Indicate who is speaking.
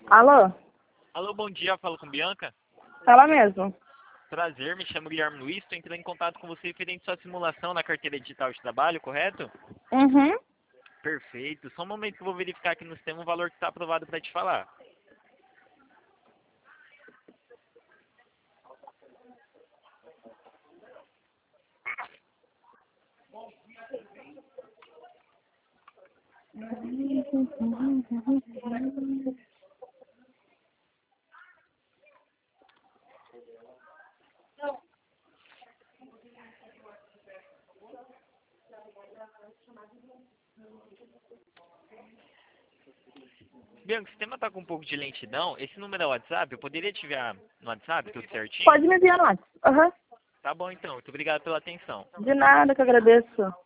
Speaker 1: Alô?
Speaker 2: Alô, bom dia, falo com Bianca.
Speaker 1: Fala mesmo.
Speaker 2: Prazer, me chamo Guilherme Luiz, estou entrando em contato com você referente à sua simulação na carteira digital de trabalho, correto?
Speaker 1: Uhum.
Speaker 2: Perfeito, só um momento que eu vou verificar aqui no sistema o valor que está aprovado para te falar. Bianca, o sistema está com um pouco de lentidão, esse número é o WhatsApp, eu poderia te enviar no WhatsApp, tudo certinho?
Speaker 1: Pode me enviar no WhatsApp. Aham.
Speaker 2: Tá bom então, muito obrigado pela atenção.
Speaker 1: De nada, que eu agradeço.